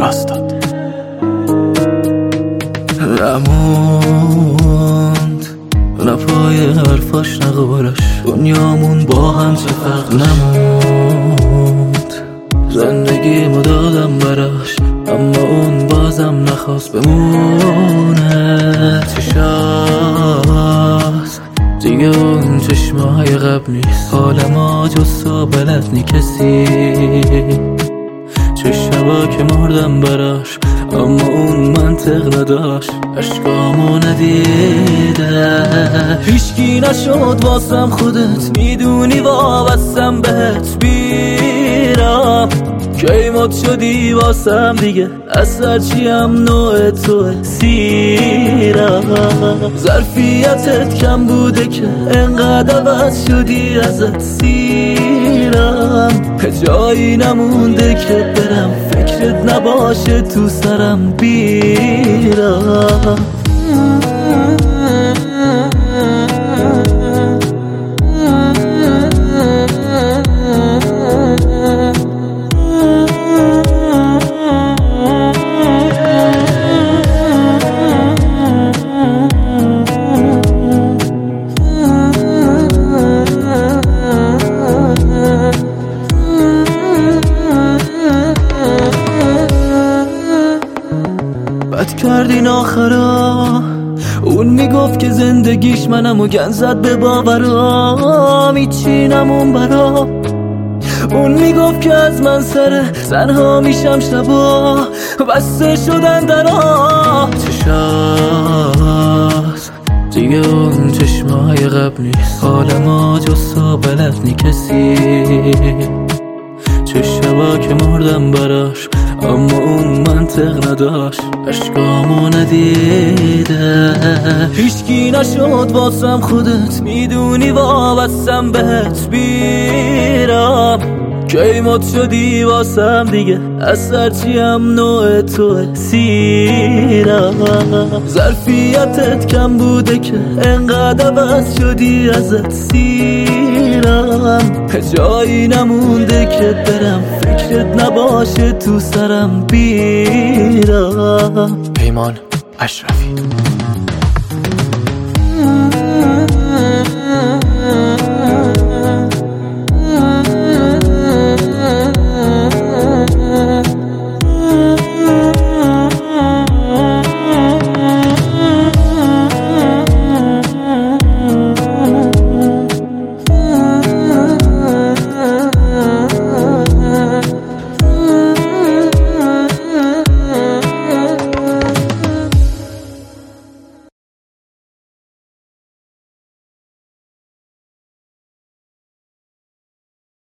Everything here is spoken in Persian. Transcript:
استاد نموند نه پای حرفاش نه قبرش دنیامون با هم چه فرق نموند زندگیمو دادم براش اما اون بازم نخواست بمونه چشاست دیگه اون چشمای قبل نیست حال ما جز تو بلد نی کسی چه شبا که مردم براش اما اون منطق نداشت عشقامو ندیده هیچکی نشد واسم خودت میدونی وابستم بهت بیرم کی مد شدی واسم دیگه از هرچیم نوع توه سیرم ظرفیتت کم بوده که انقدر عوض شدی ازت سیرم جایی نمونده که برم فکرت نباشه تو سرم بیرم بد کردین آخرا اون میگفت که زندگیش منم و گن زد به باورام هیچی نمون برا اون میگفت که از من سره تنها میشم شبا بسته شدن درا چشاست دیگه اون چشمای قبل نیست حال ما جز تو بلد نی کسی چه شبا که مردم براش اما اون منطق نداشت عشقامو ندیده هیچکی نشد واسم خودت میدونی وابستم بهت بیرم کی مد شدی واسم دیگه از هرچیم نوع توه سیرم ظرفیتت کم بوده که انقدر عوض شدی ازت سیرم جایی نمونده که برم فکرت نباشه تو سرم بیرم پیمان اشرفی